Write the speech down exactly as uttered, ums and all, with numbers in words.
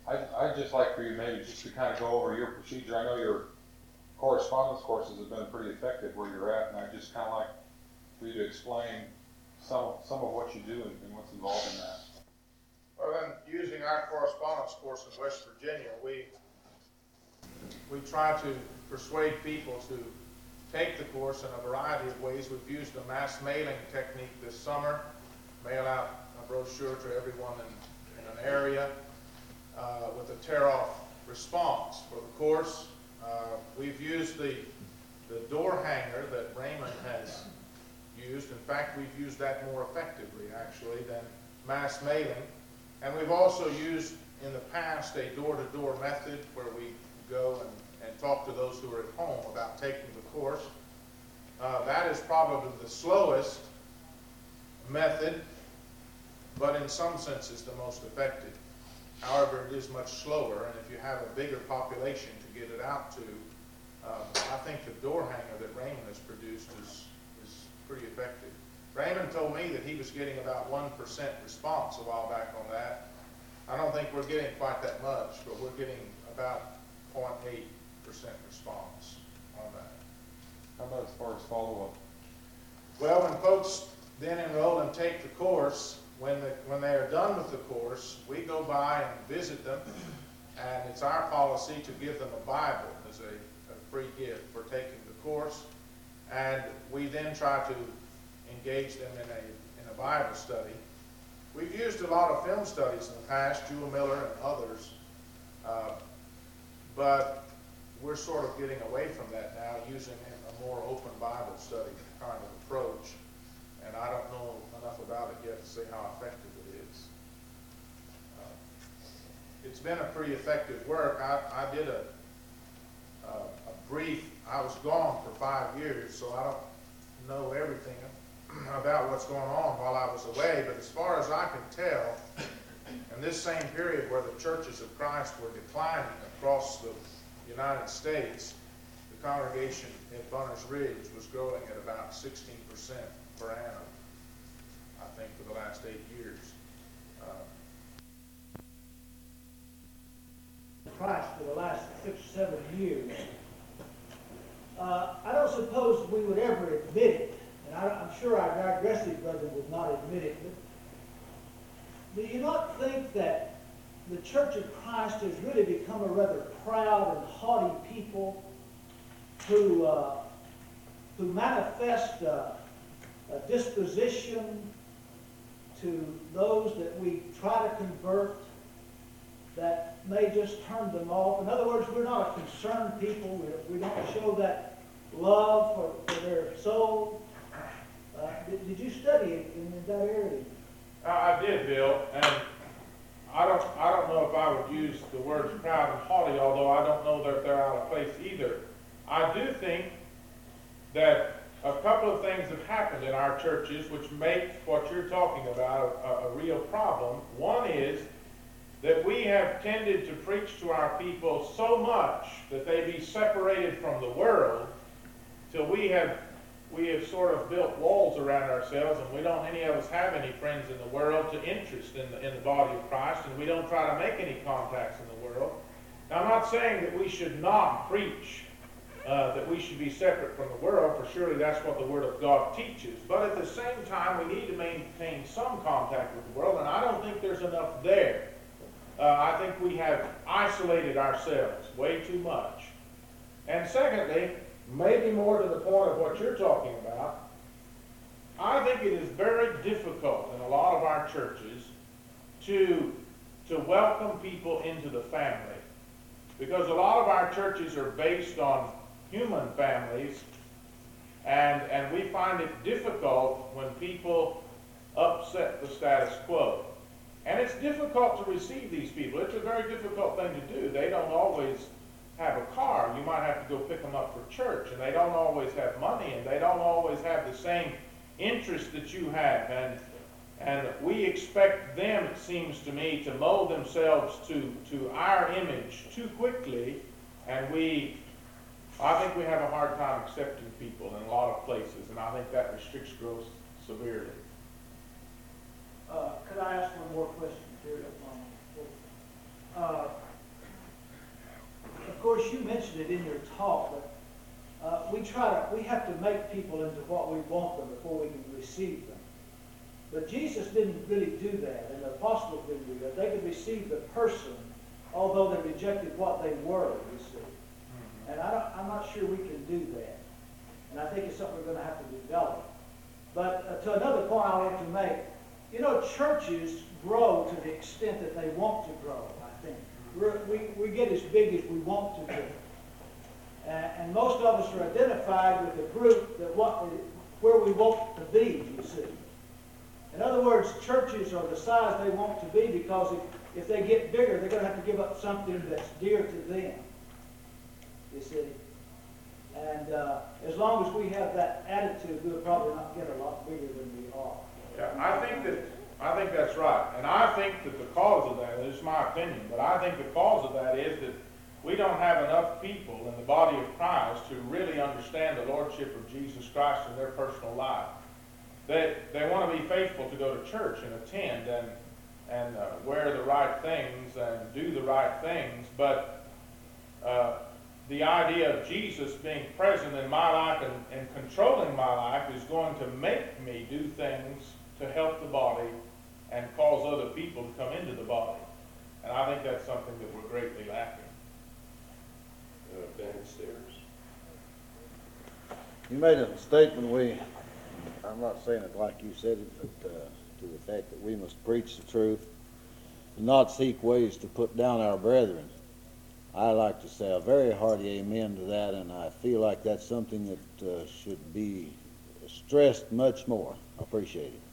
I'd, I'd just like for you maybe just to kind of go over your procedure. I know your correspondence courses have been pretty effective where you're at, and I'd just kind of like for you to explain some, some of what you do and, and what's involved in that. Well, then, using our correspondence course in West Virginia, we we try to persuade people to take the course in a variety of ways. We've used a mass mailing technique this summer, mail out a brochure to everyone in, in an area uh, with a tear-off response for the course. Uh, we've used the, the door hanger that Raymond has used. In fact, we've used that more effectively, actually, than mass mailing. And we've also used, in the past, a door-to-door method where we go and, and talk to those who are at home about taking the course. Uh, that is probably the slowest method, but in some senses the most effective. However, it is much slower, and if you have a bigger population to get it out to, um, I think the door hanger that Raymond has produced is, is pretty effective. Raymond told me that he was getting about one percent response a while back on that. I don't think we're getting quite that much, but we're getting about zero point eight percent response on that. How about as far as follow-up? Well, when folks then enroll and take the course, when, the, when they are done with the course, we go by and visit them, and it's our policy to give them a Bible as a, a free gift for taking the course, and we then try to engage them in a, in a Bible study. We've used a lot of film studies in the past, Jewel Miller and others, uh, but we're sort of getting away from that now, using a more open Bible study kind of approach, and I don't know enough about it yet to say how effective it is. Uh, it's been a pretty effective work. I, I did a, uh, a brief, I was gone for five years, so I don't know everything about what's going on while I was away, but as far as I can tell, in this same period where the churches of Christ were declining across the United States, the congregation at Bunner's Ridge was growing at about sixteen percent per annum, I think, for the last eight years. Uh, Christ for the last six or seven years. Uh, I don't suppose we would ever admit it, and I, I'm sure our digressive brother would not admit it, but do you not think that the Church of Christ has really become a rather proud and haughty people who, uh, who manifest uh, a disposition to those that we try to convert that may just turn them off? In other words, we're not a concerned people. We, we don't show that love for, for their soul. Uh, did, did you study it in, in that area? I did, Bill, and I don't, I don't know if I would use the words proud and haughty, although I don't know that they're out of place either. I do think that a couple of things have happened in our churches which make what you're talking about a, a real problem. One is that we have tended to preach to our people so much that they be separated from the world till we have we have sort of built walls around ourselves, and we don't, any of us have any friends in the world to interest in the, in the body of Christ, and we don't try to make any contacts in the world. Now, I'm not saying that we should not preach, uh, that we should be separate from the world, for surely that's what the Word of God teaches. But at the same time, we need to maintain some contact with the world, and I don't think there's enough there. Uh, I think we have isolated ourselves way too much. And secondly, maybe more to the point of what you're talking about, I think it is very difficult in a lot of our churches to, to welcome people into the family, because a lot of our churches are based on human families, and, and we find it difficult when people upset the status quo. And it's difficult to receive these people. It's a very difficult thing to do. They don't always have a car. You might have to go pick them up for church, and they don't always have money, and they don't always have the same interest that you have, and and we expect them, it seems to me, to mold themselves to to our image too quickly, and we I think we have a hard time accepting people in a lot of places, and I think that restricts growth severely. Uh, could I ask one more question, Terry? Uh, course, you mentioned it in your talk, but uh, we try to, we have to make people into what we want them before we can receive them. But Jesus didn't really do that, and the apostles didn't do that. They could receive the person, although they rejected what they were, you see. And I don't, I'm not sure we can do that. And I think it's something we're going to have to develop. But uh, to another point I want to make, you know, churches grow to the extent that they want to grow, I think. We're, we, we get as big as we want to be. Uh, and most of us are identified with a group that what, where we want to be, you see. In other words, churches are the size they want to be because if, if they get bigger, they're going to have to give up something that's dear to them, you see. And uh, as long as we have that attitude, we'll probably not get a lot bigger than we are. Yeah, I think that, I think that's right. And I think that the cause of that, this is my opinion, but I think the cause of that is that we don't have enough people in the body of Christ who really understand the Lordship of Jesus Christ in their personal life. They, they want to be faithful to go to church and attend and, and uh, wear the right things and do the right things, but uh, the idea of Jesus being present in my life and, and controlling my life is going to make me do things to help the body and cause other people to come into the body. And I think that's something that we're greatly lacking. Uh, downstairs. You made a statement, we, I'm not saying it like you said it, but uh, to the fact that we must preach the truth and not seek ways to put down our brethren. I like to say a very hearty amen to that, and I feel like that's something that uh, should be stressed much more. I appreciate it.